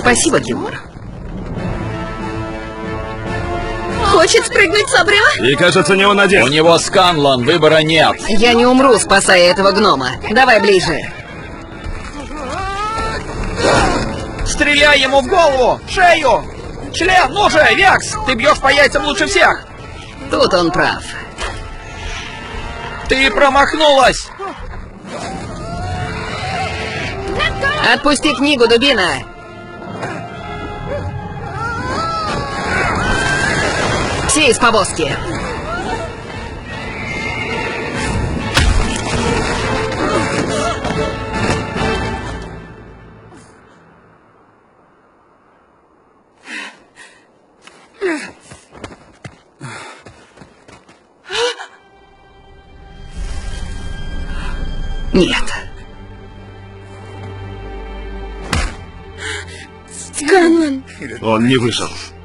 Спасибо, Гилмор. Хочет спрыгнуть с обрыва? И, кажется, не он один. У него Сканлан, выбора нет. Я не умру, спасая этого гнома. Давай ближе. Стреляй ему в голову! Шею! Член, ну же, Векс! Ты бьешь по яйцам лучше всех! Тут он прав. Ты промахнулась! Отпусти книгу, дубина! Все из повозки! Нет. Сканлан. Он не вышел.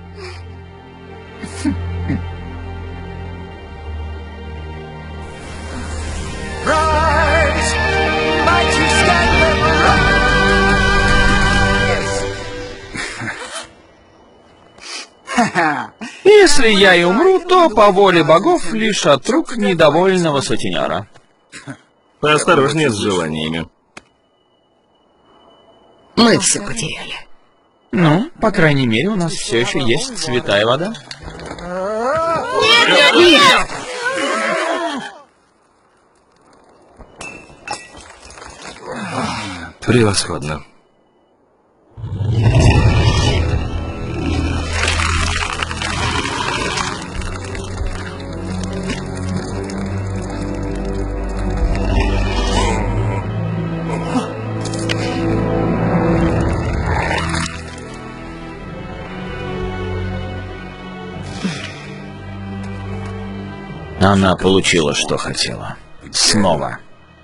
Если я и умру, то по воле богов лишь от рук недовольного сутенера. Поосторожнее с желаниями. Мы все потеряли. Ну, по крайней мере, у нас все еще есть святая вода. Нет! Превосходно. Она получила, что хотела. Снова.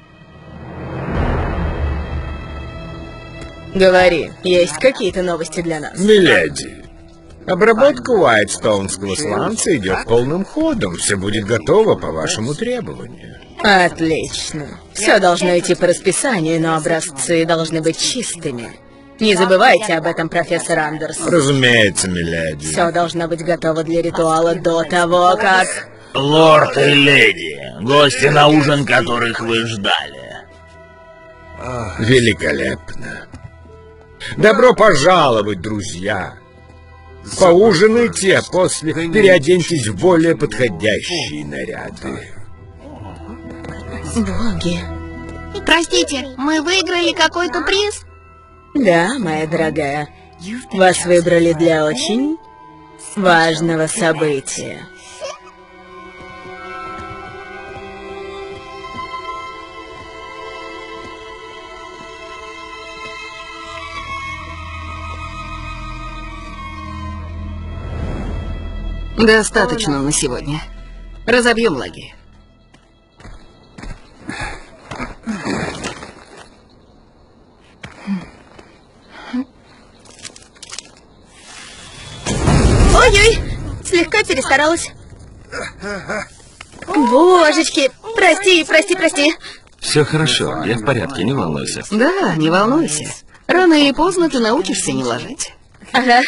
Говори, есть какие-то новости для нас? Миледи, обработка Уайтстоунского сланца идет полным ходом. Все будет готово по вашему требованию. Отлично. Все должно идти по расписанию, но образцы должны быть чистыми. Не забывайте об этом, профессор Андерсон. Разумеется, миледи. Все должно быть готово для ритуала до того, как... Лорд и леди, гости на ужин, которых вы ждали. Великолепно. Добро пожаловать, друзья. Поужинайте, а после переоденьтесь в более подходящие наряды. Боги. Простите, мы выиграли какой-то приз? Да, моя дорогая. Вас выбрали для очень важного события. Достаточно на сегодня. Разобьем лагерь. Ой-ой, слегка перестаралась. Божечки, прости. Все хорошо, я в порядке, не волнуйся. Да, не волнуйся. Рано или поздно ты научишься не ложить. Ага.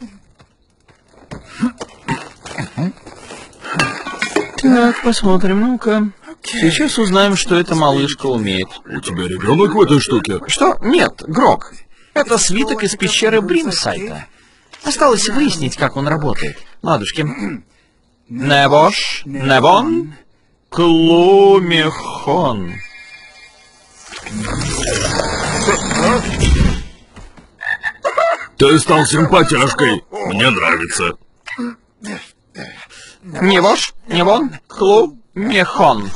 Так, посмотрим, ну-ка. Сейчас узнаем, что эта малышка умеет. У тебя ребенок в этой штуке? Что? Нет, Грок. Это свиток из пещеры Бримсайта. Осталось выяснить, как он работает. Ладушки. Небош, Небон, Клумихон. Ты стал симпатяшкой. Мне нравится. Невош, Невон, Клумихон.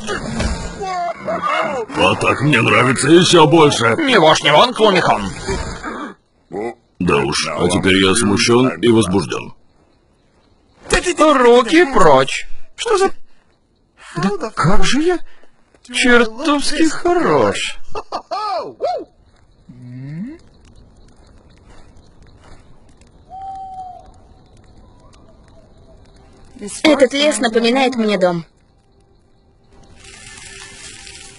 А так мне нравится еще больше. Невош, Невон, Клумихон. Да уж, а теперь я смущен и возбужден. Руки прочь. Что за... Да как же я чертовски хорош. Этот лес напоминает мне дом.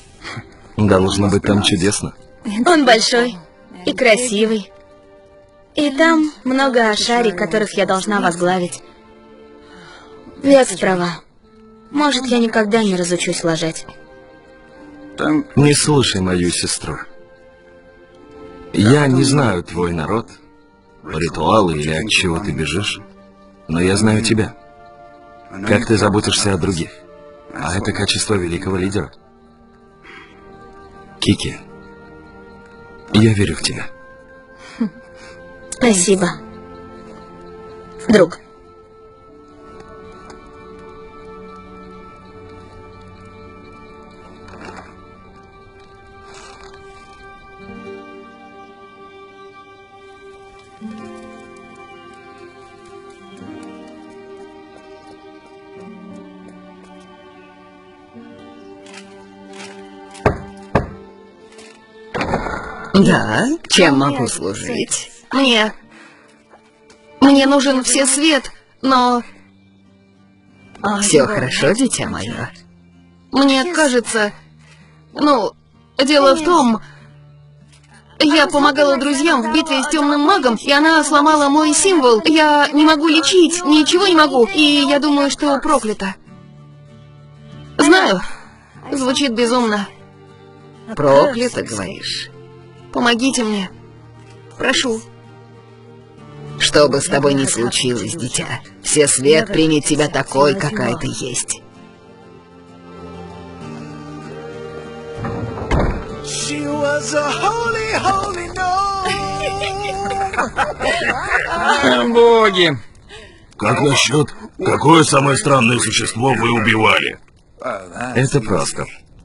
Должно быть там чудесно. Он большой и красивый. И там много ашари, которых я должна возглавить. Вес права. Может, я никогда не разучусь ложать. Не слушай мою сестру. Я не знаю твой народ, ритуалы или от чего ты бежишь, но я знаю тебя. Как ты заботишься о других. А это качество великого лидера. Кики, я верю в тебя. Спасибо, друг. Да, чем могу служить? Мне нужен всесвет, но Все хорошо, дитя мое. мне кажется... дело в том... Я помогала друзьям в битве с темным магом, и она сломала мой символ. Я не могу лечить, ничего не могу, и я думаю, что проклята. Знаю, звучит безумно. Проклято, говоришь? Помогите мне. Прошу. Что бы с тобой ни случилось, дитя, Всесвет примет тебя такой, какая ты есть. Боги! Как насчет, какое самое странное существо вы убивали? Это просто.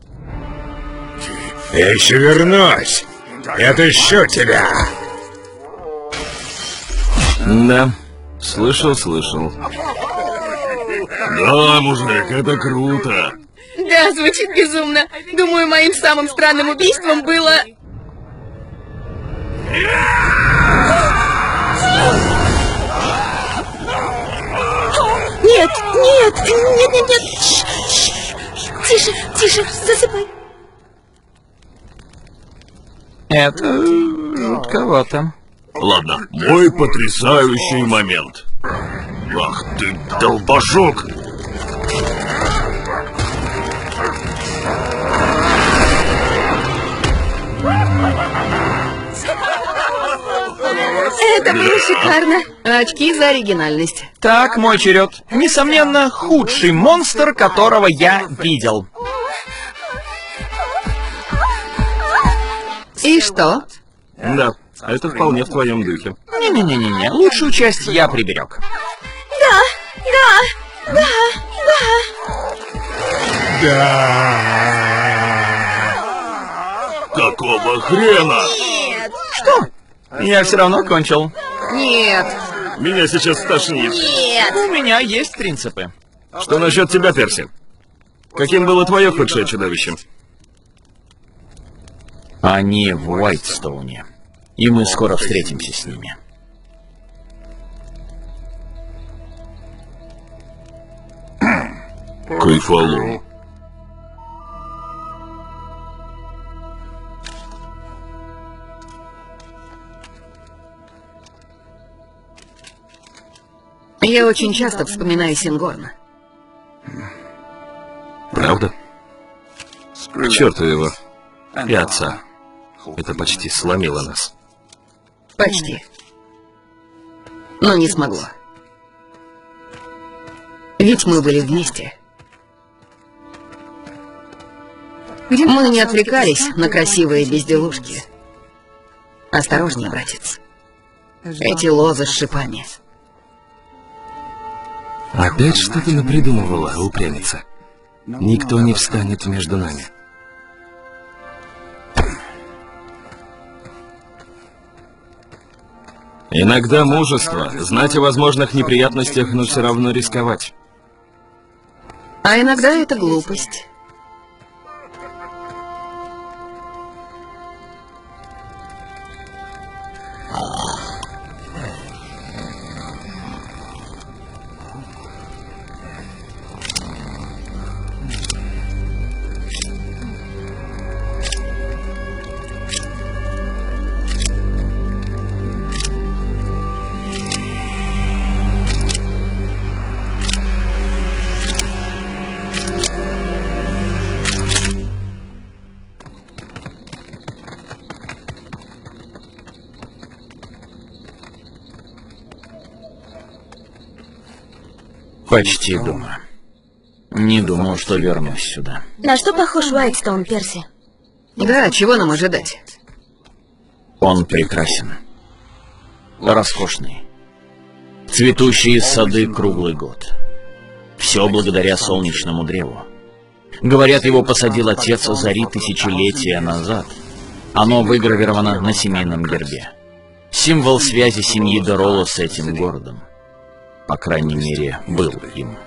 Я еще вернусь. Я отыщу тебя. Да, слышал. Да, мужик, это круто. Да, звучит безумно. Думаю, моим самым странным убийством было... Нет. Тише, засыпай. Это жутковато. Ладно, мой потрясающий момент. Ах ты, долбожок! Это было шикарно. Очки за оригинальность. Так, мой черед. Несомненно, худший монстр, которого я видел. И что? Да, это вполне в твоем духе. Не-не-не-не, лучшую часть я приберег. Какого хрена? Что? Я все равно кончил. Нет. Меня сейчас стошнит. У меня есть принципы. Что насчет тебя, Перси? Каким было твое худшее чудовище? Они в Уайтстоуне. И мы скоро встретимся с ними. Кайфалу. Я очень часто вспоминаю Сингорна. Правда? К черту его. И отца. Это почти сломило нас. Почти. Но не смогло. Ведь мы были вместе. Мы не отвлекались на красивые безделушки. Осторожнее, братец. Эти лозы с шипами. Опять что-то напридумывала, упрямится. Никто не встанет между нами. Иногда мужество, знать о возможных неприятностях, но все равно рисковать. А иногда это глупость. Почти дома. Не думал, что вернусь сюда. На что похож Уайтстоун, Перси? Да, чего нам ожидать? Он прекрасен. Роскошный. Цветущие сады круглый год. Все благодаря солнечному древу. Говорят, его посадил отец Зари тысячелетия назад. Оно выгравировано на семейном гербе. Символ связи семьи Дероло с этим городом. По крайней мере, был им.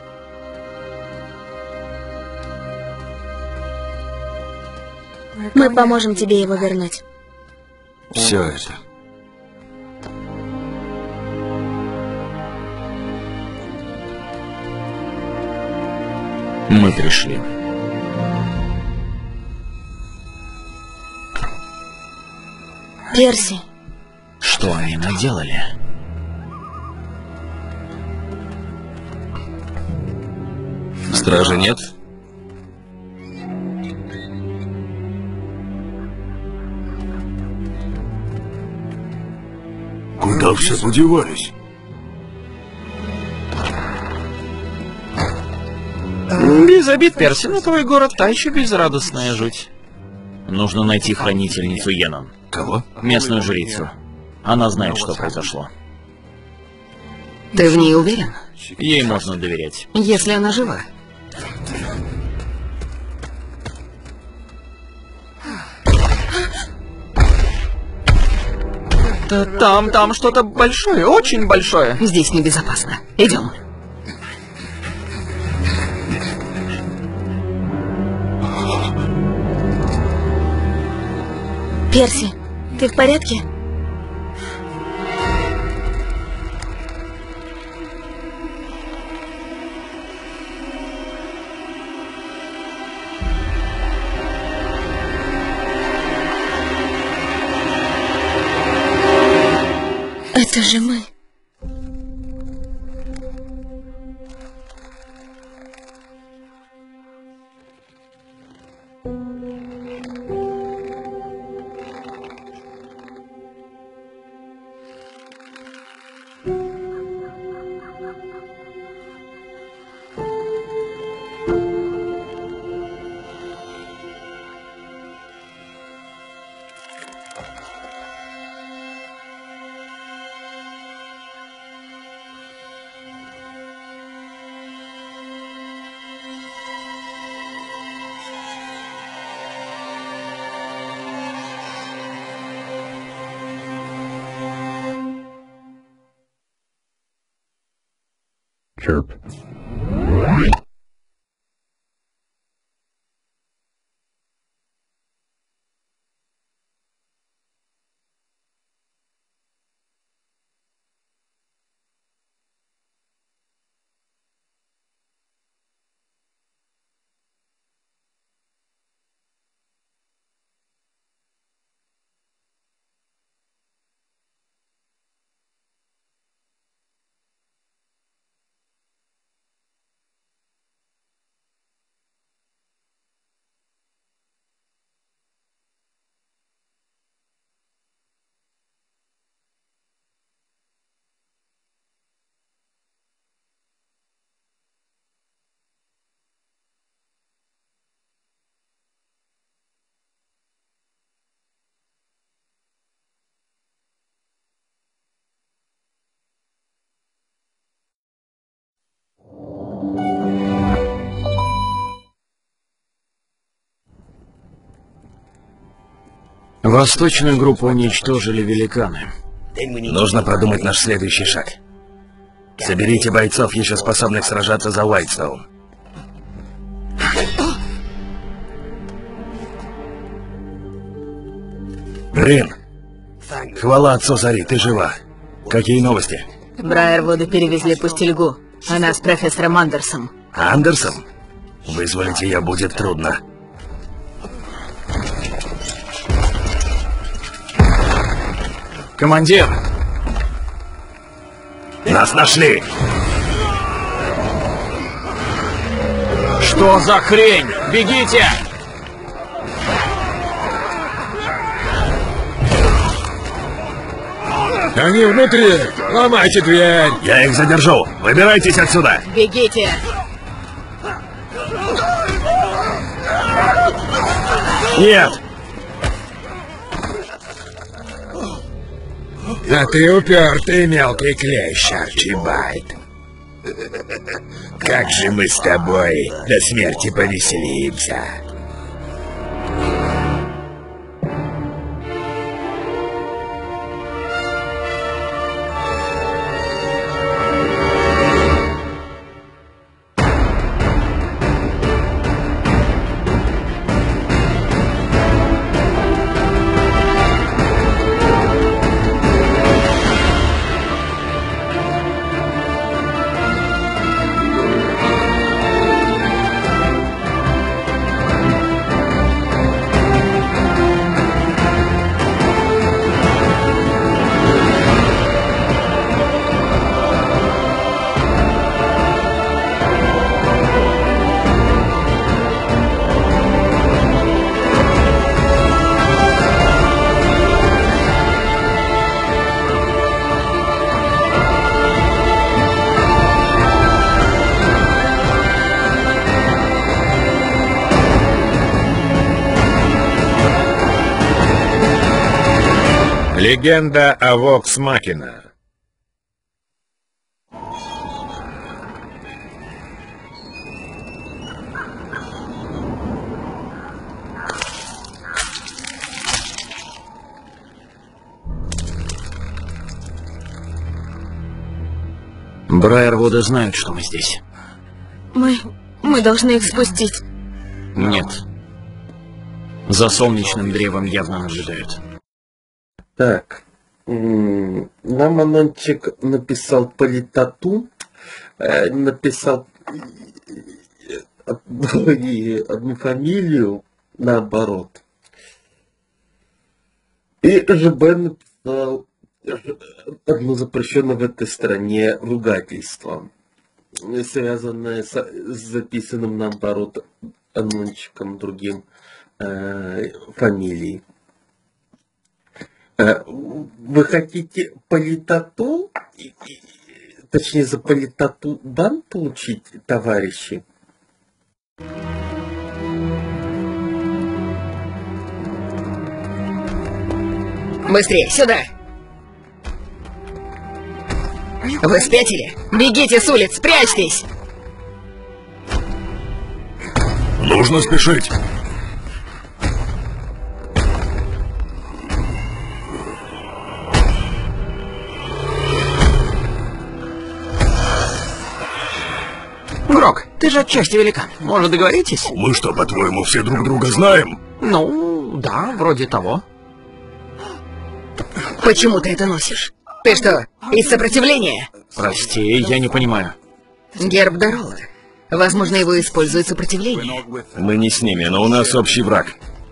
Мы поможем тебе его вернуть. Все это. Мы пришли. Перси. Что они наделали? Стражи нет? Куда все подевались? Без обид, Перси, но твой город та еще безрадостная жуть. Нужно найти хранительницу Йеннон. Кого? Местную жрицу. Она знает, что произошло. Ты в ней уверен? Ей можно доверять. Если она жива. Там что-то большое, очень большое. Здесь небезопасно. Идем. Перси, ты в порядке? Это же мы. Chirp. Восточную группу уничтожили великаны. Нужно продумать наш следующий шаг. Соберите бойцов, еще способных сражаться за Уайтстоун. Рин, хвала отцу Зари, ты жива. Какие новости? Брайервуды перевезли пустельгу. Она с профессором Андерсом. Андерсом? Вызволить ее будет трудно. Командир! Нас нашли! Что за хрень? Бегите! Они внутри! Ломайте дверь! Я их задержу! Выбирайтесь отсюда! Бегите! Нет! А ты упертый мелкий клещ, Арчибальд. Как же мы с тобой до смерти повеселимся. Легенда о Вокс Махина. Брайервуды знают, что мы здесь. Мы должны их спустить. Нет. За солнечным древом явно наблюдают. Так, нам Анончик написал политоту, написал одну фамилию наоборот. И ЖБ написал одно запрещенное в этой стране ругательство, связанное с записанным наоборот Анончиком другим фамилией. Вы хотите политоту, точнее за политоту бан получить, товарищи? Быстрее, сюда! Вы спятили? Бегите с улиц, прячьтесь! Нужно спешить! Грок, ты же отчасти великан. Может, договоритесь? Мы что, по-твоему, все друг друга знаем? Ну, да, вроде того. Почему ты это носишь? Ты что, из сопротивления? Прости, я не понимаю. Герб Дарола. Возможно, его используют сопротивление. Мы не с ними, но у нас общий враг.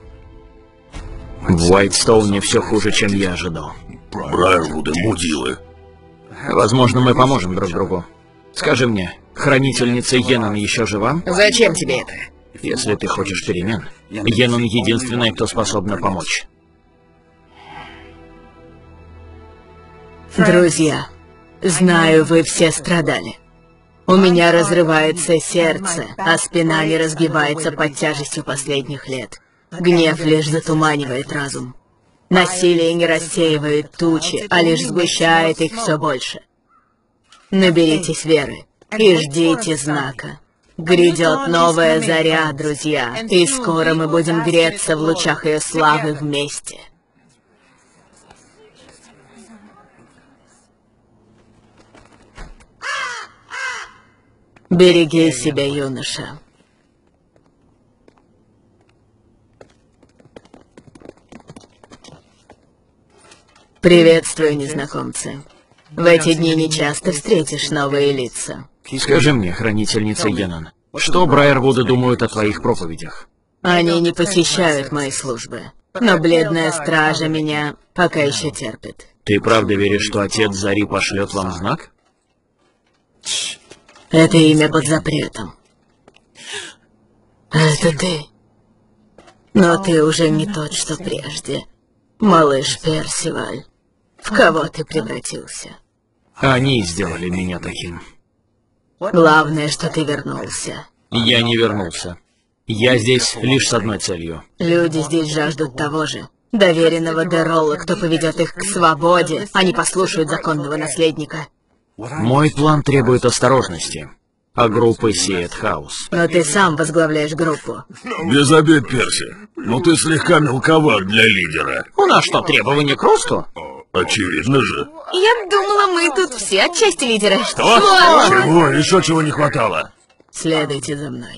В Уайтстоуне все хуже, чем я ожидал. Брайервуды, мудилы. Возможно, мы поможем друг другу. Скажи мне, хранительница Йеннон еще жива? Зачем тебе это? Если ты хочешь перемен, Йеннон единственная, кто способна помочь. Друзья, знаю, вы все страдали. У меня разрывается сердце, а спина не разгибается под тяжестью последних лет. Гнев лишь затуманивает разум. Насилие не рассеивает тучи, а лишь сгущает их все больше. Наберитесь веры и ждите знака. Грядет новая заря, друзья, и скоро мы будем греться в лучах ее славы вместе. Береги себя, юноша. Приветствую, незнакомцы. В эти дни нечасто встретишь новые лица. Скажи мне, хранительница Йеннон, что Брайервуды думают о твоих проповедях? Они не посещают мои службы, но бледная стража меня пока еще терпит. Ты правда веришь, что отец Зари пошлет вам знак? Это имя под запретом. Это ты. Но ты уже не тот, что прежде, малыш Персиваль. В кого ты превратился? Они сделали меня таким. Главное, что ты вернулся. Я не вернулся. Я здесь лишь с одной целью. Люди здесь жаждут того же. Доверенного Деролла, кто поведет их к свободе, а не послушают законного наследника. Мой план требует осторожности, а группа сеет хаос. Но ты сам возглавляешь группу. Без обид, Перси. Но ты слегка мелковат для лидера. У нас что, требования к росту? Очевидно же. Я думала, мы тут все отчасти лидеры. Что? Чего? Еще чего не хватало? Следуйте за мной.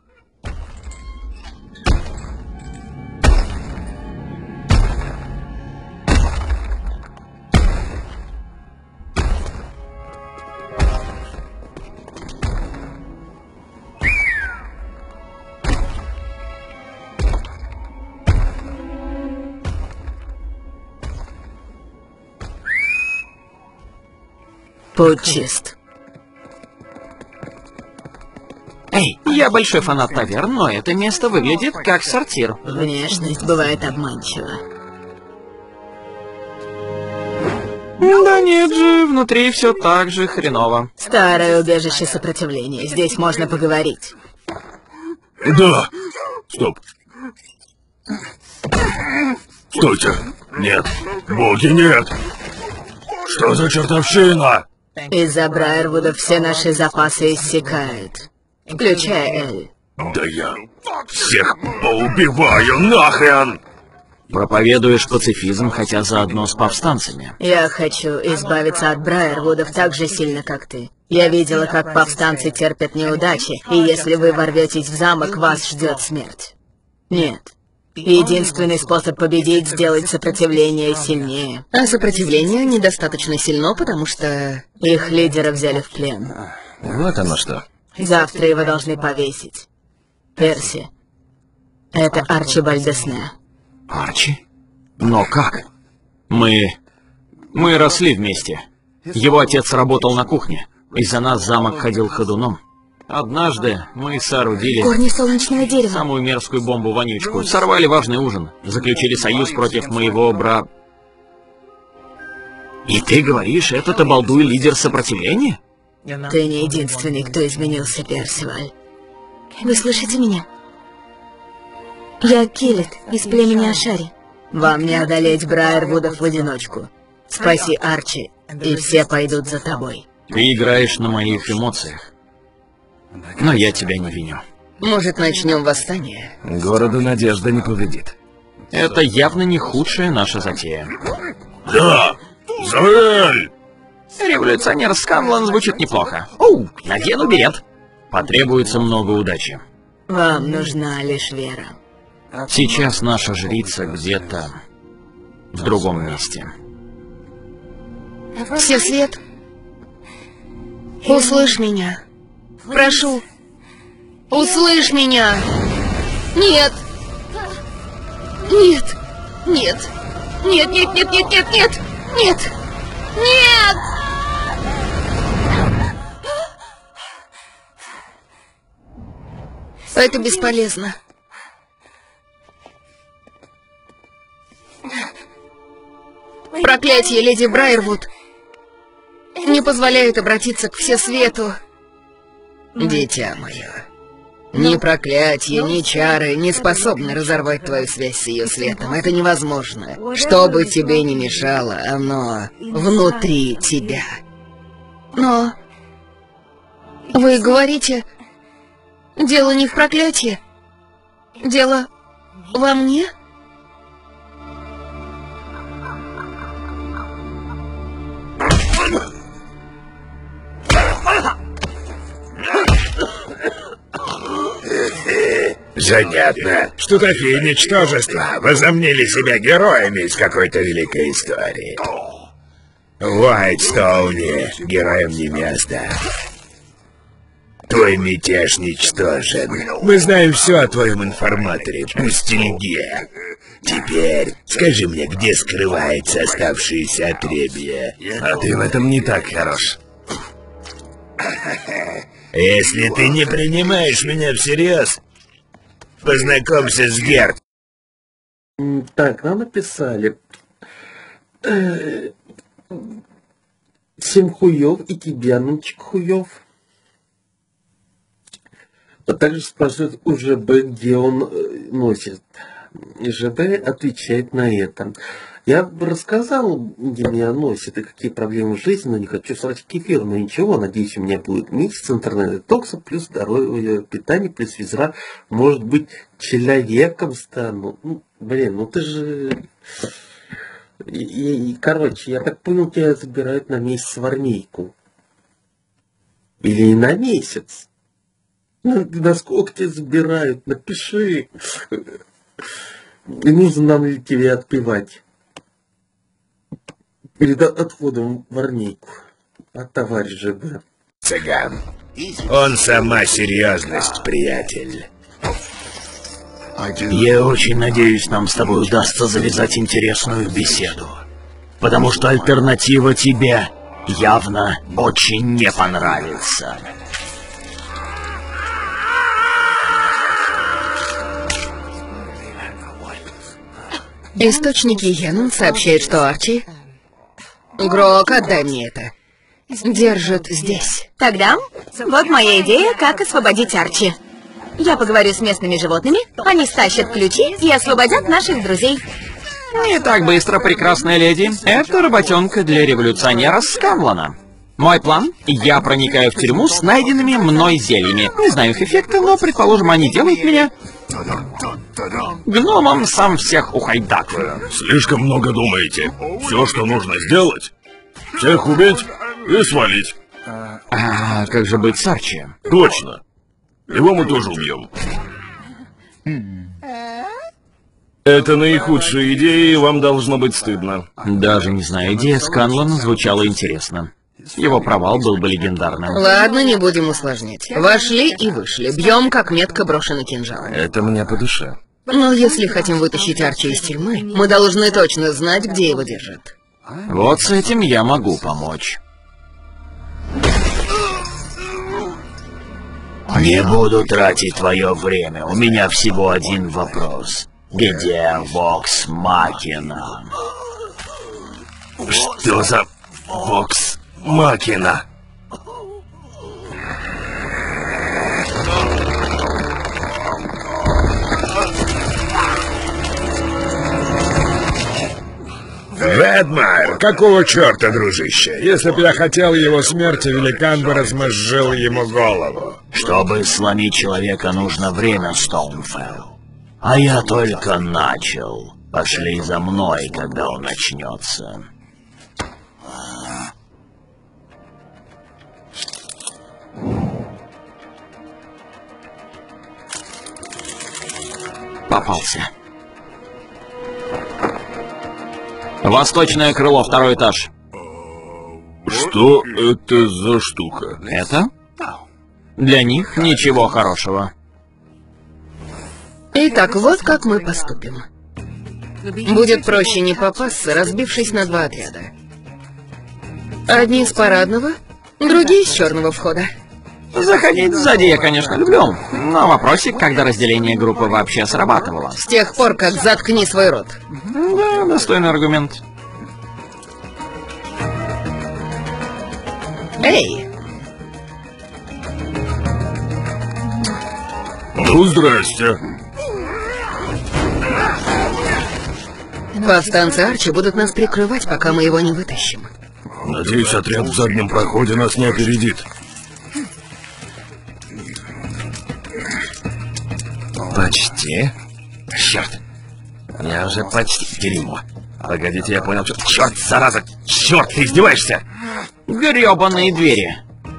Путь чист. Эй, я большой фанат таверн, но это место выглядит как сортир. Внешность бывает обманчива. Да нет же, внутри все так же хреново. Старое убежище сопротивления. Здесь можно поговорить. Да. Стоп. Стойте. Нет. Боги, нет. Что за чертовщина? Из-за Брайервуда все наши запасы иссякают. Включая Эль. Да я всех поубиваю нахрен! Проповедуешь пацифизм, хотя заодно с повстанцами. Я хочу избавиться от Брайервудов так же сильно, как ты. Я видела, как повстанцы терпят неудачи, и если вы ворветесь в замок, вас ждет смерть. Нет. Единственный способ победить — сделать сопротивление сильнее. А сопротивление недостаточно сильно, потому что... Их лидера взяли в плен. Вот оно что. Завтра его должны повесить. Перси. Это Арчибальд Десне. Арчи? Но как? Мы росли вместе. Его отец работал на кухне. Из-за нас замок ходил ходуном. Однажды мы соорудили Корни солнечного дерева. самую мерзкую бомбу-вонючку, сорвали важный ужин, заключили союз против моего И ты говоришь, этот обалдуй лидер сопротивления? Ты не единственный, кто изменился, Персиваль. Вы слышите меня? Я Килет из племени Ашари. Вам не одолеть Брайервудов в одиночку. Спаси Арчи, и все пойдут за тобой. Ты играешь на моих эмоциях. Но я тебя не виню. Может, начнем восстание? Городу надежда не повредит. Это явно не худшая наша затея. Да! Заэль! Революционер Сканлан звучит неплохо. Оу, надену берет. Потребуется много удачи. Вам нужна лишь вера. Сейчас наша жрица где-то в другом месте. Всесвет, услышь меня. Прошу, услышь меня. Нет. Нет. Нет. Нет, нет, нет, нет, нет, нет. Нет. Нет. Это бесполезно. Проклятие леди Брайервуд не позволяет обратиться к Всесвету. Дитя мое, ни проклятие, ни чары не способны разорвать твою связь с ее светом. Это невозможно. Что бы тебе ни мешало, оно внутри тебя. Но вы говорите, дело не в проклятии. Дело во мне? Занятно, что такие ничтожества возомнили себя героями из какой-то великой истории. В Уайтстоуне героям не место. Твой мятеж ничтожен. Мы знаем все о твоем информаторе, Пустельге. Теперь скажи мне, где скрывается оставшееся отребье? А ты в этом не так хорош. Если ты не принимаешь меня всерьез, познакомься с Герт. Так, нам написали. Всем хуёв, и тебе, Анунчик, хуёв. А также спрашивает у ЖБ, где он носит. И ЖБ отвечает на это. Я рассказал, где меня носит и какие проблемы в жизни, но не хочу срать кефир, но ничего, надеюсь, у меня будет месяц интернет-детокса, плюс здоровое питание, плюс физра, может быть, человеком стану. Ну, блин, ну ты же... Короче, я так понял, тебя забирают на месяц в армейку. Или на месяц. Насколько тебя забирают? Напиши. И нужно нам ли тебе отпевать перед отходом в армейку. А товарищ ЖБ. Цыган. Он сама серьезность, приятель. Я очень надеюсь, нам с тобой удастся завязать интересную беседу. Потому что альтернатива тебе явно очень не понравится. Источники Йеннон сообщают, что Арчи... Грок, отдай мне это. Держит здесь. Тогда вот моя идея, как освободить Арчи. Я поговорю с местными животными, они стащат ключи и освободят наших друзей. Не так быстро, прекрасная леди. Это работенка для революционера Скамлана. Мой план — я проникаю в тюрьму с найденными мной зельями. Не знаю их эффекта, но, предположим, они делают меня гномом, сам всех ухайдакаю. Слишком много думаете. Все, что нужно сделать, всех убить и свалить. А как же быть с Арчи? Точно. Его мы тоже убьем. Это наихудшая идея, и вам должно быть стыдно. Даже не знаю, идея Сканлана звучала интересно. Его провал был бы легендарным. Ладно, не будем усложнять. Вошли и вышли. Бьем, как метко брошенный кинжал. Это мне по душе. Но если хотим вытащить Арчи из тюрьмы, мы должны точно знать, где его держат. Вот с этим я могу помочь. Не буду тратить твое время. У меня всего один вопрос. Где Вокс Макина? Что за Вокс Макина? Ведмайр, какого черта, дружище? Если бы я хотел его смерти, великан бы размозжил ему голову. Чтобы сломить человека, нужно время, Стоунфелл. А я только начал. Пошли за мной, когда он начнется. Попался. Восточное крыло, второй этаж. Что это за штука? Это? Для них ничего хорошего. Итак, вот как мы поступим. Будет проще не попасться, разбившись на два отряда. Одни с парадного, другие с черного входа. Заходить сзади я, конечно, люблю. Но вопросик, когда разделение группы вообще срабатывало. С тех пор, как заткни свой рот. Да, достойный аргумент. Эй! Ну, здрасте. Повстанцы Арчи будут нас прикрывать, пока мы его не вытащим. Надеюсь, отряд в заднем проходе нас не опередит. Почти. Черт. Я уже почти... Дерьмо. Погодите, я понял, что... Черт, зараза! Черт, ты издеваешься? Грёбаные двери.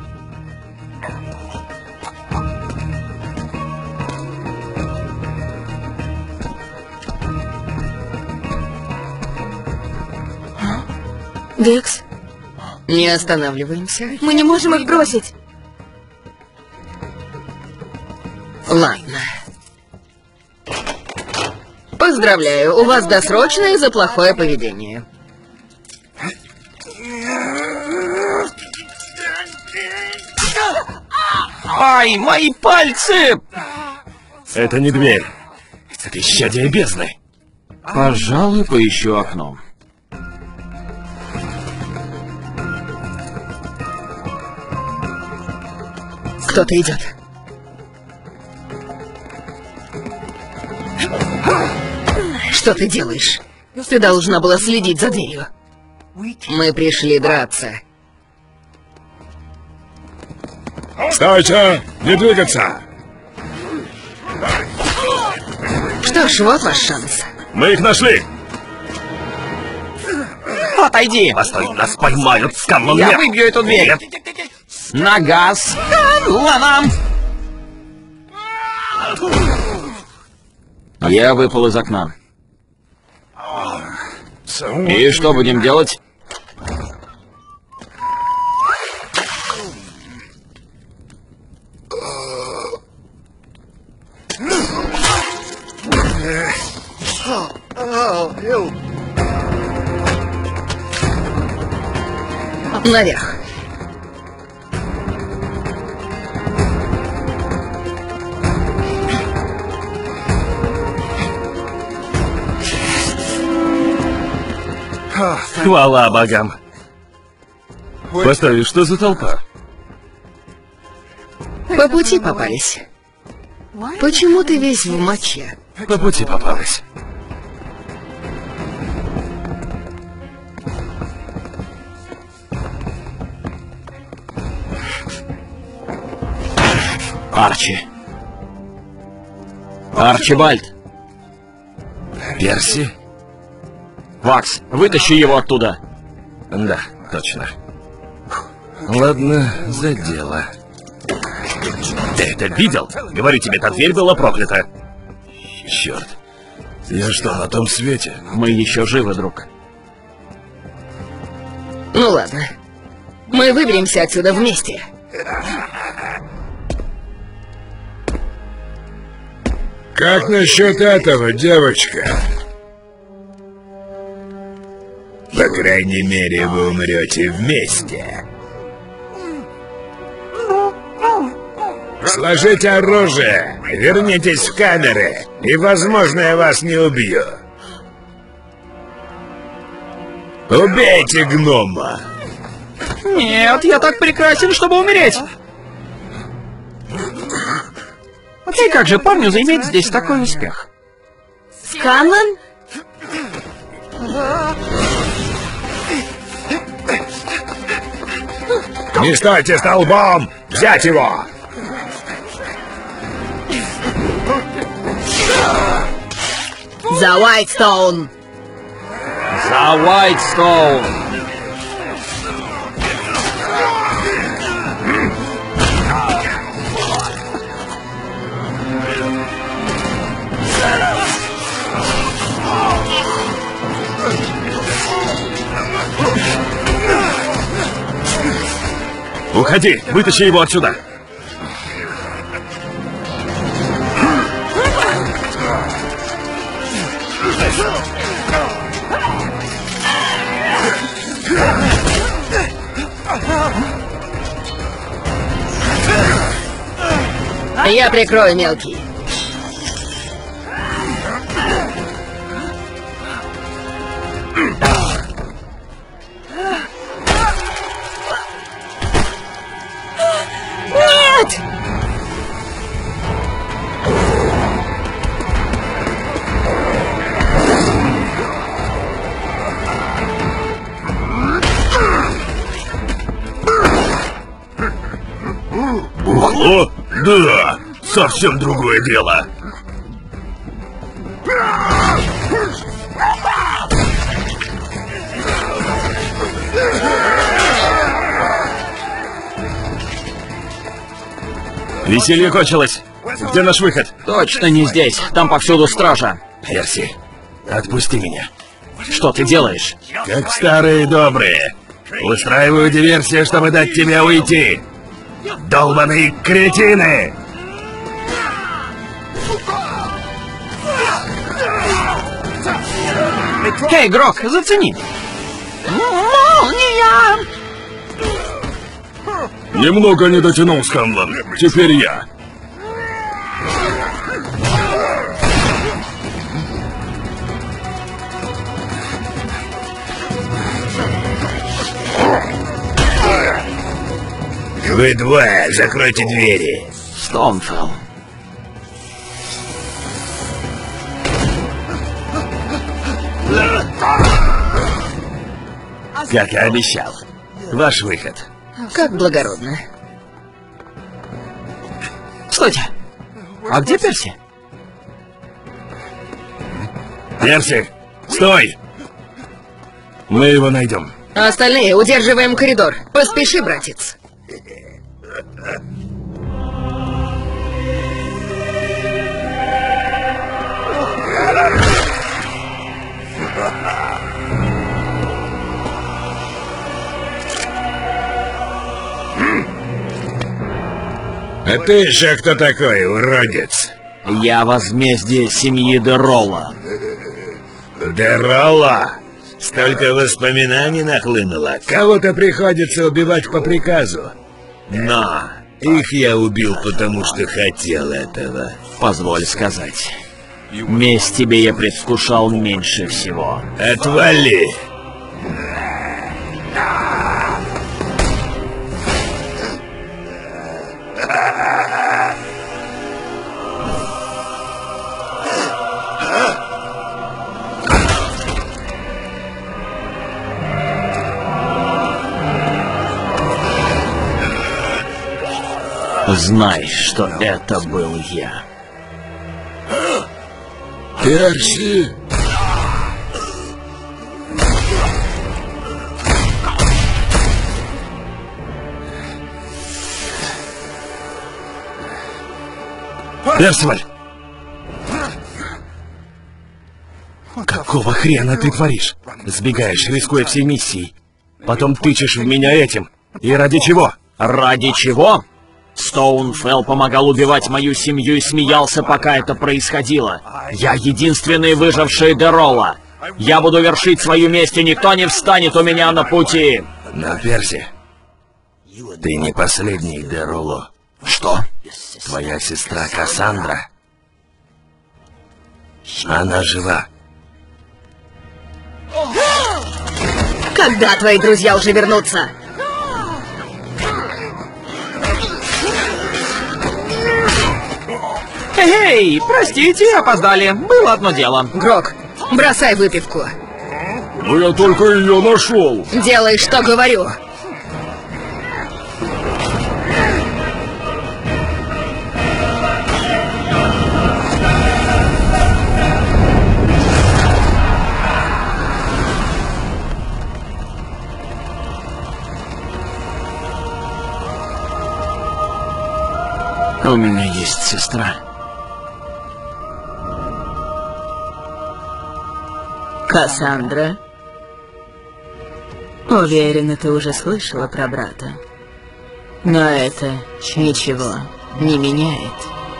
Декс, Не останавливаемся. мы не можем их бросить. Ладно. Поздравляю, у вас досрочное за плохое поведение. Ай, мои пальцы! Это не дверь. Это исчадие бездны. Пожалуй, поищу окно. Кто-то идет. Что ты делаешь? Ты должна была следить за дверью. Мы пришли драться. Стойте! Не двигаться! Что ж, вот ваш шанс. Мы их нашли! Отойди! Постой, нас поймают, Сканлан! Я выбью эту дверь! Нет. На газ! Сканланом! Я выпал из окна. И что будем делать? Наверх. Хвала богам! Постой, что за толпа? По пути попались. Почему ты весь в моче? По пути попалась. Арчи. Арчибальд. Перси? Вакс, вытащи его оттуда. Да, точно. Ладно, за дело. Ты это видел? Говорю тебе, та дверь была проклята. Черт. Я что, на том свете? Мы еще живы, друг. Ну ладно. Мы выберемся отсюда вместе. Как насчет этого, девочка? По крайней мере, вы умрете вместе. Сложите оружие, вернитесь в камеры, и, возможно, я вас не убью. Убейте гнома! Нет, я так прекрасен, чтобы умереть. И как же парню заиметь здесь такой успех? Сканлан? Не стойте столбом! Взять его! За Уайтстоун! За Уайтстоун! Уходи, вытащи его отсюда. Я прикрою, мелкий. Нет! Ухло? Да, совсем другое дело. Веселье кончилось. Где наш выход? Точно не здесь. Там повсюду стража. Перси, отпусти меня. Что ты делаешь? Как старые добрые. Устраиваю диверсию, чтобы дать тебе уйти. Долбаные кретины! Эй, Грок, зацени! Молния! Немного не дотянул, Сканлан. Теперь я. Вы двое, закройте двери. Стоунфелл. Как и обещал. Ваш выход. Как благородно. Стойте! А где Перси? Перси, стой! Мы его найдем. А остальные удерживаем коридор. Поспеши, братец. А ты еще кто такой, уродец? Я возмездие семьи Деролла. Деролла? Столько воспоминаний нахлынуло. Кого-то приходится убивать по приказу. Но их я убил, потому что хотел этого. Позволь сказать. Месть тебе я предвкушал меньше всего. Отвали! Знай, что это был я. Перси! Персиваль! Какого хрена ты творишь? Сбегаешь, рискуя всей миссией. Потом тычешь в меня этим. И ради чего? Ради чего? Стоунфелл помогал убивать мою семью и смеялся, пока это происходило. Я единственный выживший Деролла. Я буду вершить свою месть, и никто не встанет у меня на пути. Но, Перси, ты не последний Деролло. Что? Твоя сестра Кассандра. Она жива. Когда твои друзья уже вернутся? Эй, простите, опоздали. Было одно дело. Грок, бросай выпивку. Я только ее нашел. Делай, что говорю. У меня есть сестра. Кассандра? Уверена, ты уже слышала про брата. Но это ничего не меняет.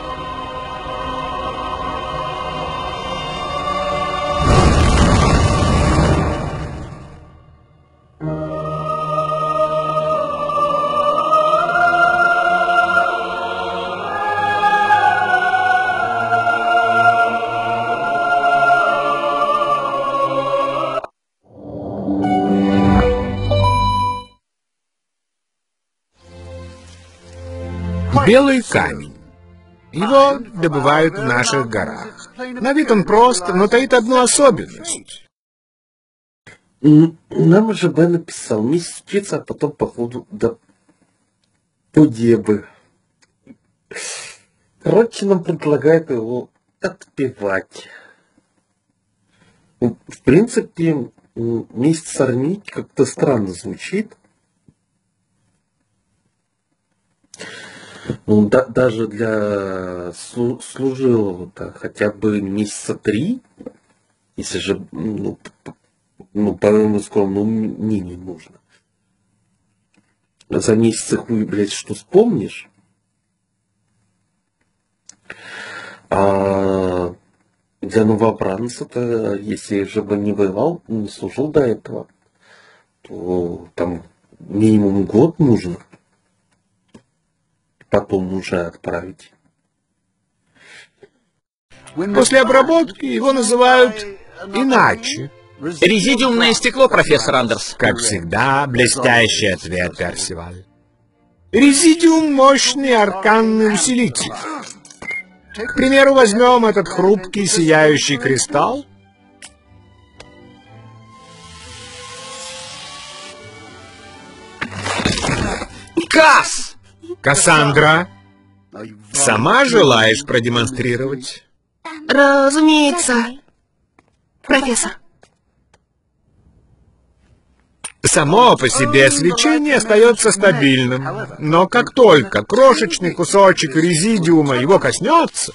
Белый камень. Его добывают в наших горах. На вид он прост, но таит одну особенность. Нам же Б написал, месяц учиться, а потом походу до Пудебы. Короче, нам предлагают его отпевать. В принципе, месяц армейки как-то странно звучит. Ну, даже для служилого-то хотя бы месяца 3, если же, по моему скромному мнению нужно. За месяц хуй, блядь, что вспомнишь. А для новобранца-то, если же бы не воевал, не служил до этого, то там минимум год нужно. Потом уже отправить. После обработки его называют иначе. Резидиумное стекло, профессор Андерс. Как всегда, блестящий ответ, Персиваль. Резидиум — мощный арканный усилитель. К примеру, возьмем этот хрупкий сияющий кристалл. Касс! Кассандра, сама желаешь продемонстрировать? Разумеется, профессор. Само по себе свечение остается стабильным, но как только крошечный кусочек резидиума его коснется...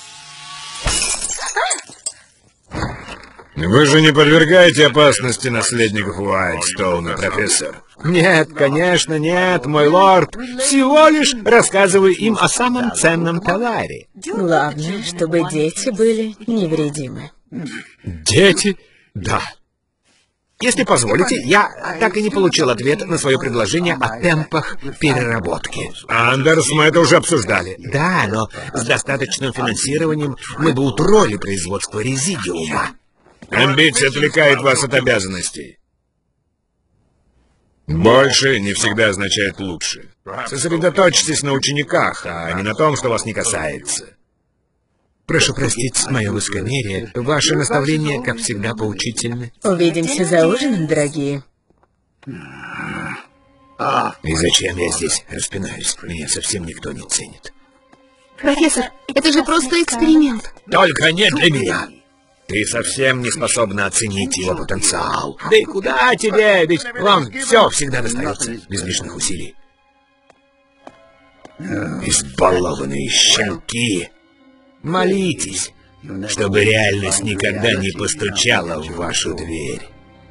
Вы же не подвергаете опасности наследников Уайтстоуна, профессор? Нет, конечно, нет, мой лорд. Всего лишь рассказываю им о самом ценном товаре. Главное, чтобы дети были невредимы. Дети? Да. Если позволите, я так и не получил ответ на свое предложение о темпах переработки. Андерс, мы это уже обсуждали. Да, но с достаточным финансированием мы бы утроили производство резидиума. Амбиция отвлекает вас от обязанностей. Больше не всегда означает лучше. Сосредоточьтесь на учениках, а не на том, что вас не касается. Прошу простить мое высокомерие. Ваши наставления, как всегда, поучительны. Увидимся за ужином, дорогие. И зачем я здесь распинаюсь? Меня совсем никто не ценит. Профессор, это же просто эксперимент. Только не для меня. Ты совсем не способна оценить его потенциал. Да и куда тебе? Ведь вам все всегда достается без лишних усилий. Избалованные щенки. Молитесь, чтобы реальность никогда не постучала в вашу дверь.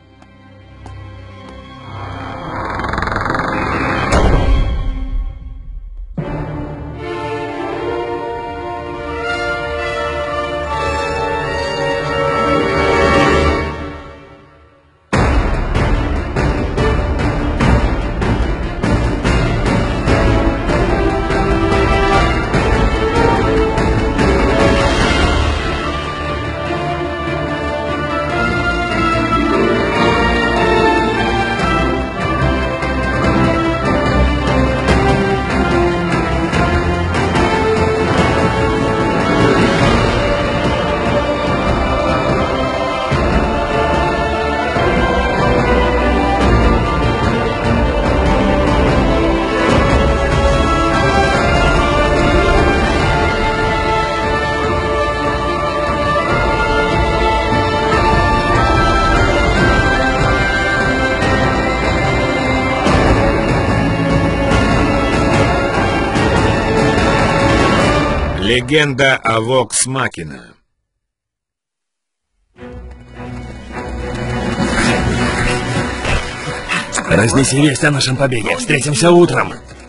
Легенда о Вокс Макина. Разнеси весть о нашем побеге. Встретимся утром.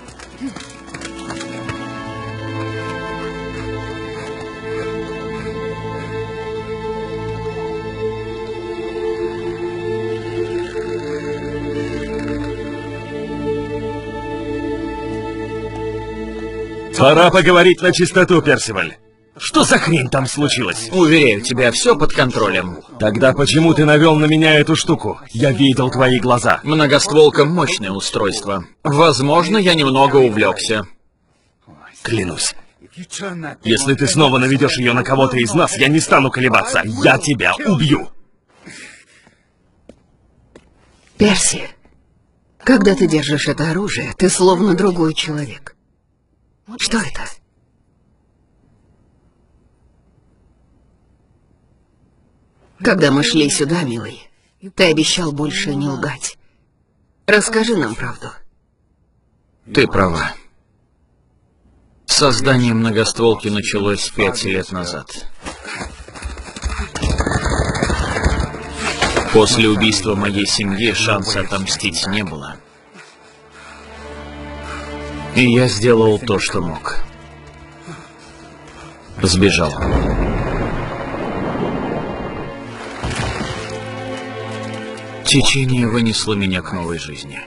Пора поговорить на чистоту, Персиваль. Что за хрень там случилось? Уверяю тебя, все под контролем. Тогда почему ты навел на меня эту штуку? Я видел твои глаза. Многостволка — мощное устройство. Возможно, я немного увлекся. Клянусь. Если ты снова наведешь ее на кого-то из нас, я не стану колебаться. Я тебя убью. Перси, когда ты держишь это оружие, ты словно другой человек. Что это? Когда мы шли сюда, милый, ты обещал больше не лгать. Расскажи нам правду. Ты права. Создание многостволки началось 5 лет назад. После убийства моей семьи шанса отомстить не было. И я сделал то, что мог. Сбежал. Течение вынесло меня к новой жизни.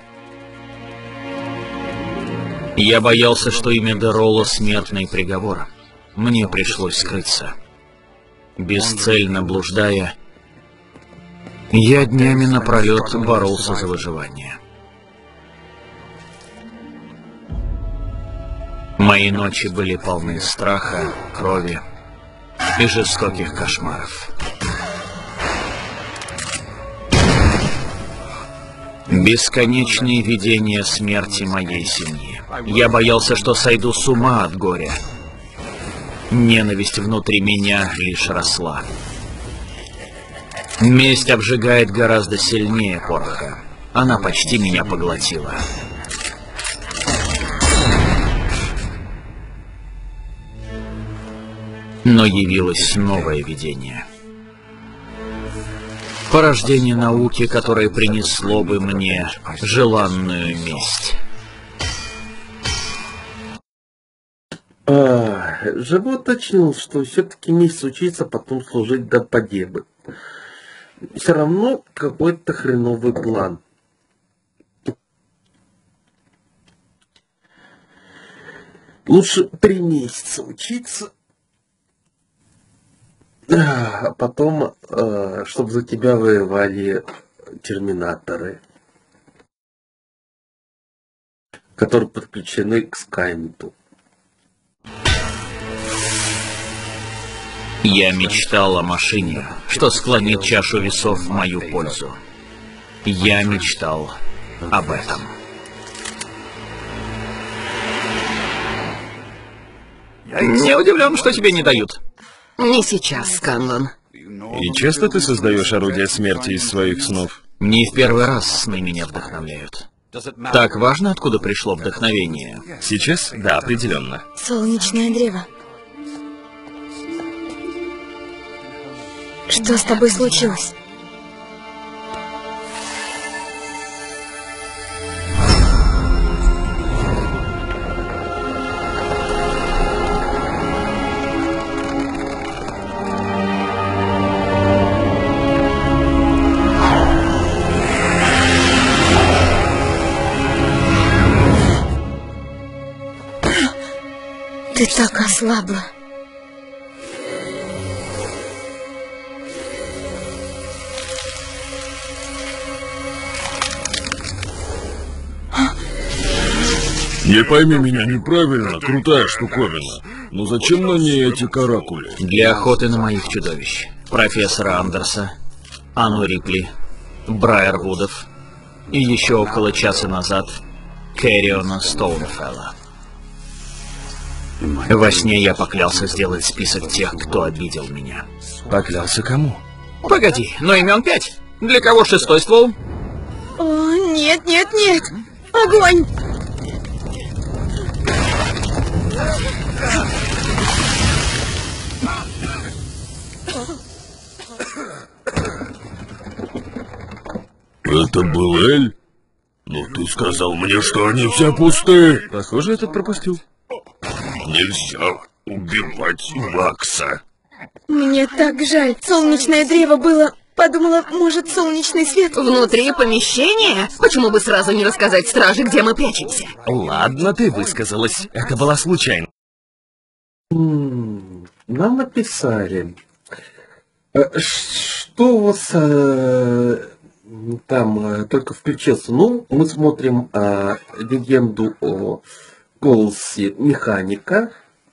Я боялся, что имя Дерола — смертный приговор. Мне пришлось скрыться. Бесцельно блуждая, я днями напролет боролся за выживание. Мои ночи были полны страха, крови и жестоких кошмаров. Бесконечные видения смерти моей семьи. Я боялся, что сойду с ума от горя. Ненависть внутри меня лишь росла. Месть обжигает гораздо сильнее пороха. Она почти меня поглотила. Но явилось новое видение. Порождение науки, которое принесло бы мне желанную месть. Жабе уточнил, что все-таки месть учиться, потом служить до победы. Все равно какой-то хреновый план. Лучше 3 месяца учиться, а потом, чтобы за тебя воевали терминаторы, которые подключены к Скайнету. Я мечтал о машине, что склонит чашу весов в мою пользу. Я мечтал об этом. Не удивлен, что тебе не дают. Не сейчас, Сканлан. И часто ты создаешь орудие смерти из своих снов? Не в первый раз сны меня вдохновляют. Так важно, откуда пришло вдохновение? Сейчас? Да, определенно. Солнечное древо. Что с тобой случилось? Ты так ослабла. Не пойми меня неправильно, крутая штуковина. Но зачем на ней эти каракули? Для охоты на моих чудовищ. Профессора Андерса, Анну Рипли, Брайервудов и еще около часа назад Кэриона Стоунфелла. Во сне я поклялся сделать список тех, кто обидел меня. Поклялся кому? Погоди, но имен 5. Для кого 6-й ствол? О, нет, нет, нет! Огонь! Это был Эль? Но ты сказал мне, что они все пусты. Похоже, этот пропустил. Нельзя убивать Вакса. Мне так жаль. Солнечное древо было... Подумала, может, солнечный свет... Внутри помещения? Почему бы сразу не рассказать страже, где мы прячемся? Ладно, ты высказалась. Это была случайно. Нам написали, что у вас там только включился. Ну, мы смотрим легенду о голосе механика,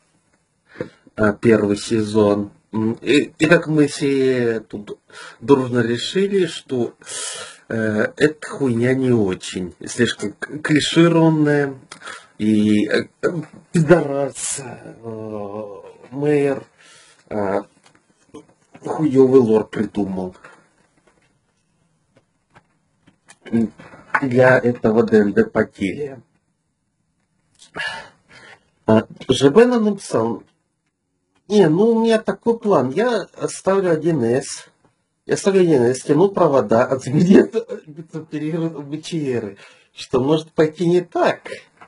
1 сезон. И как мы все тут дружно решили, что эта хуйня не очень, слишком клишированная. И пидорас, мэр, хуёвый лор придумал для этого ДНД потеря. ЖБ написал: не, ну у меня такой план, я ставлю 1С. Я ставлю 1С, тяну провода от БЧРы, что может пойти не так.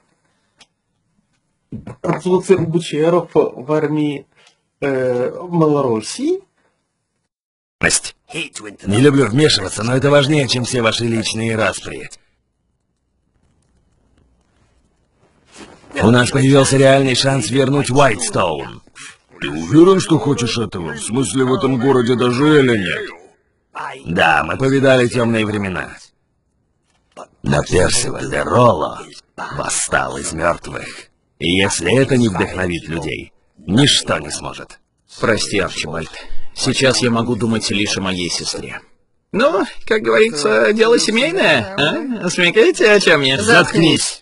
Отсутствие БЧРов в армии Малороссии. Не люблю вмешиваться, но это важнее, чем все ваши личные распри. У нас появился реальный шанс вернуть Уайтстоун. Ты уверен, что хочешь этого? В смысле, в этом городе даже Эля нет? Да, мы повидали темные времена. Но Персиваль де Ролло восстал из мертвых. И если это не вдохновит людей, ничто не сможет. Прости, Арчибальд. Сейчас я могу думать лишь о моей сестре. Ну, как говорится, дело семейное, а? Смекаете, о чем я? Заткнись.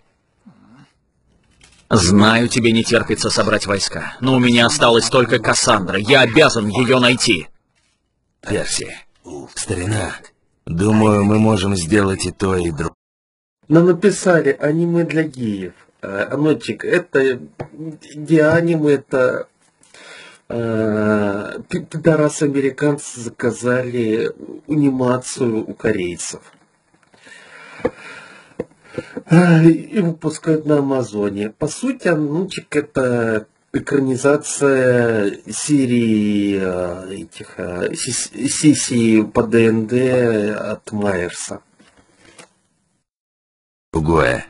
Знаю, тебе не терпится собрать войска, но у меня осталась только Кассандра. Я обязан ее найти. Перси, старина, думаю, мы можем сделать и то, и другое. Нам написали аниме для геев. Нотчик, это не аниме, это пидорасы-американцы заказали анимацию у корейцев. И выпускают на Амазоне. По сути, Анучик это экранизация серии сессий по ДНД от Майерса. Другое.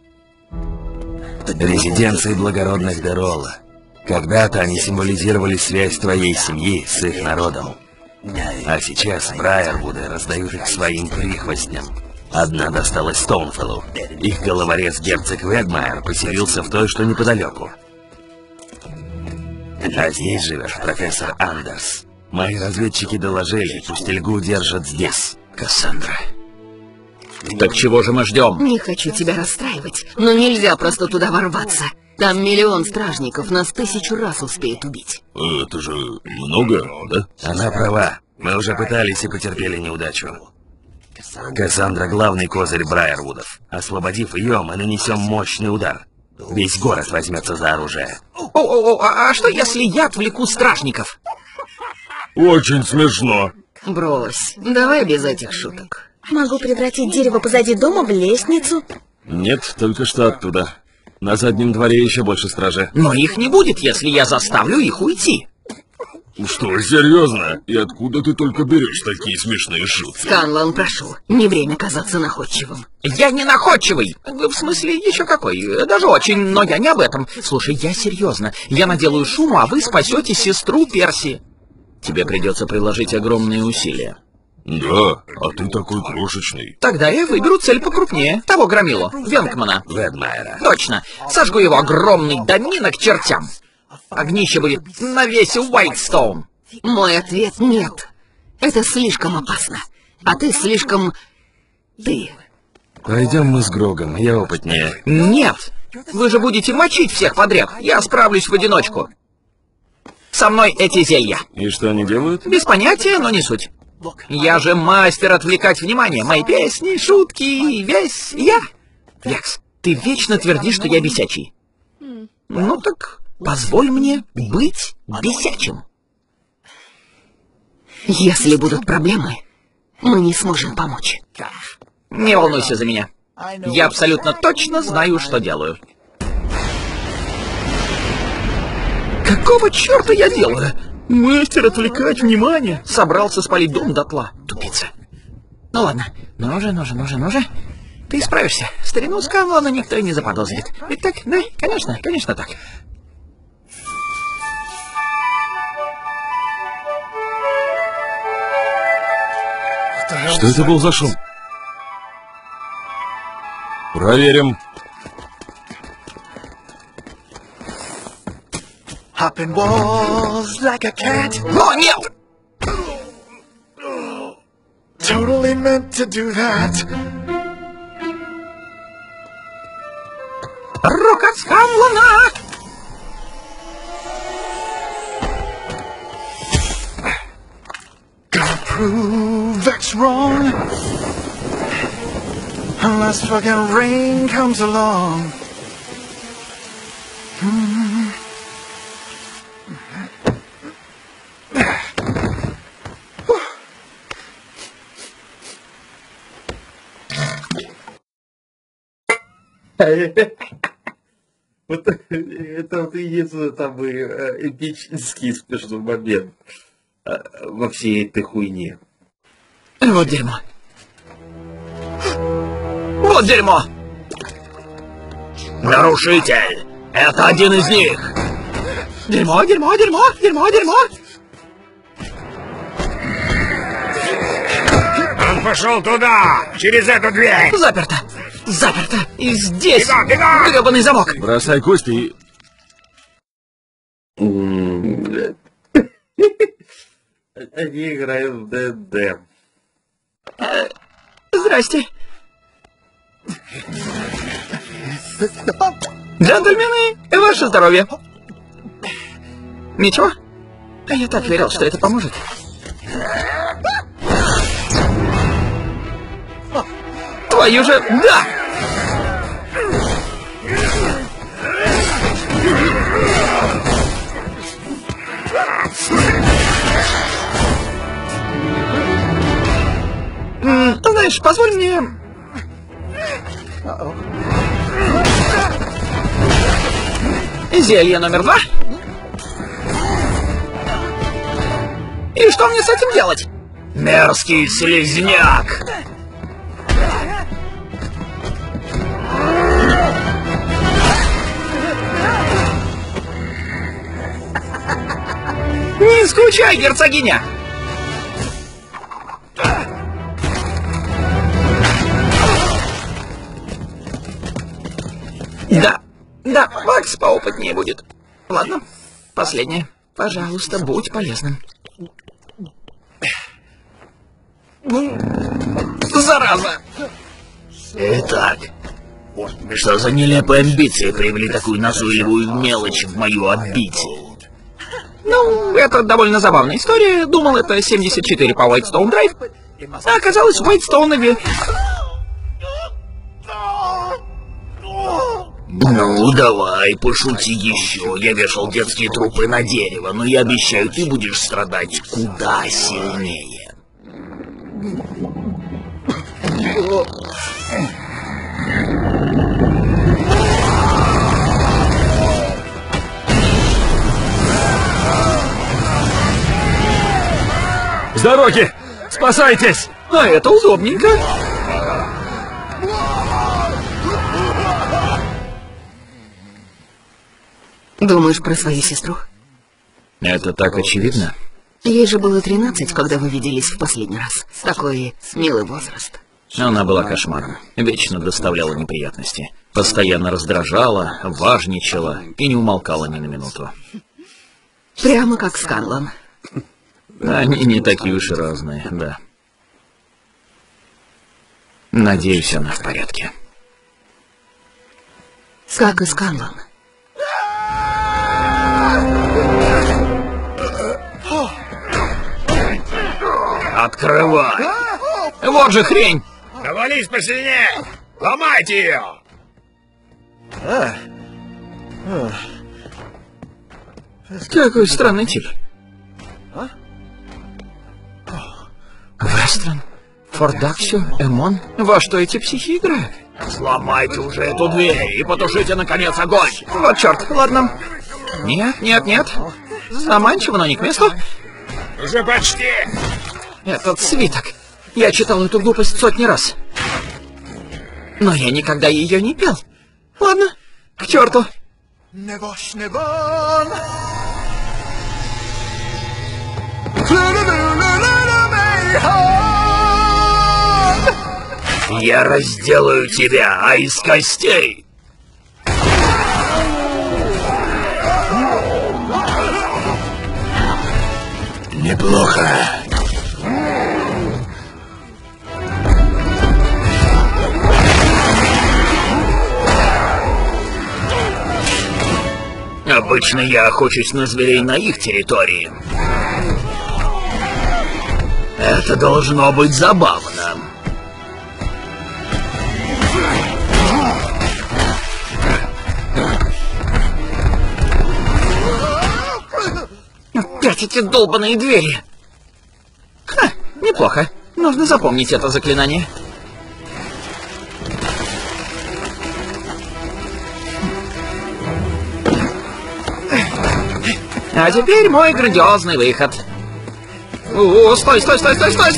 Резиденции благородных Дерола. Когда-то они символизировали связь твоей семьи с их народом. А сейчас Брайервуды раздают их своим прихвостням. Одна досталась Стоунфеллу. Их головорез герцог Ведмайер поселился в той, что неподалеку. А здесь живет профессор Андерс. Мои разведчики доложили, Пустельгу держат здесь. Кассандра. Так чего же мы ждем? Не хочу тебя расстраивать, но нельзя просто туда ворваться. Там миллион стражников, нас 1000 раз успеют убить. Это же много, да? Она права. Мы уже пытались и потерпели неудачу. Кассандра — главный козырь Брайервудов. Освободив ее, мы нанесем мощный удар. Весь город возьмется за оружие. А что если я отвлеку стражников? Очень смешно. Брось, давай без этих шуток. Могу превратить дерево позади дома в лестницу. Нет, только что оттуда. На заднем дворе еще больше стражи. Но их не будет, если я заставлю их уйти. Что, серьезно? И откуда ты только берешь такие смешные шутки? Сканлан, прошу, не время казаться находчивым. Я не находчивый. В смысле, еще какой. Даже очень, но я не об этом. Слушай, я серьезно. Я наделаю шуму, а вы спасете сестру Перси. Тебе придется приложить огромные усилия. Да, а ты такой крошечный. Тогда я выберу цель покрупнее. Того громилу, Венкмана. Ведмайера. Точно. Сожгу его огромный домина к чертям. Огнище будет на весь Уайтстоун. Мой ответ — нет. Это слишком опасно. А ты слишком... Ты. Пойдем мы с Грогом, я опытнее. Нет. Вы же будете мочить всех подряд. Я справлюсь в одиночку. Со мной эти зелья. И что они делают? Без понятия, но не суть. Я же мастер отвлекать внимание. Мои песни, шутки, весь я. Векс, ты вечно твердишь, что я бесячий. Ну так позволь мне быть бесячим. Если будут проблемы, мы не сможем помочь. Не волнуйся за меня. Я абсолютно точно знаю, что делаю. Какого черта я делаю? Мастер отвлекать внимание. Собрался спалить дом дотла. Тупица. Ну ладно. Ну же. Ты справишься. Старину Сканлана никто и не заподозрит. Ведь так? Да, конечно так. Что это был за шум? Проверим. Hopping walls like a cat. О, нет! Totally meant to do that. Рука Сканлана! Gonna prove Vex wrong. Unless fucking rain comes along. Вот это вот единственный там эпический смешной момент во всей этой хуйне. Вот дерьмо. Вот дерьмо! Нарушитель! Это один из них! Дерьмо! Он пошел туда, через эту дверь! Заперто! Заперто! И здесь гребаный замок! Бросай кости и... Они играют в ДД. Здрасте. Джентльмены, ваше здоровье. Ничего? А я так верил, что это поможет. Твою же... Да! Знаешь, позволь мне... Зелье номер 2. И что мне с этим делать? Мерзкий слизняк! Не скучай, герцогиня! Да, Вакс поопытнее будет. Ладно, последнее. Пожалуйста, будь полезным. Зараза! Итак, что за нелепые амбиции привели такую назойливую мелочь в мою обитель? Ну, это довольно забавная история. Думал, это 74 по Whitestone Драйв. А оказалось, в Whitestone'ове... Ну, давай, пошути еще. Я вешал детские трупы на дерево, но я обещаю, ты будешь страдать куда сильнее. С дороги! Спасайтесь! А это удобненько. Думаешь про свою сестру? Это так очевидно. Ей же было 13, когда вы виделись в последний раз. Такой милый возраст. Она была кошмаром. Вечно доставляла неприятности. Постоянно раздражала, важничала и не умолкала ни на минуту. Прямо как Сканлан. Они не такие уж и разные, да. Надеюсь, она в порядке. Как и Сканлан. Открывай! Вот же хрень! Навались посильнее! Ломайте ее! Какой странный тип. Вестерн, Фордаксио, Эмон. Во что эти психи играют? Сломайте уже эту дверь и потушите, наконец, огонь! Вот черт, ладно. Нет. Заманчиво, но не к месту. Уже почти! Этот свиток. Я читал эту глупость сотни раз. Но я никогда ее не пел. Ладно, к черту. Я разделаю тебя, из костей! Неплохо. Обычно я охочусь на зверей на их территории. Это должно быть забавно. Опять эти долбаные двери. Ха, неплохо. Нужно запомнить это заклинание. А теперь мой грандиозный выход. О, стой!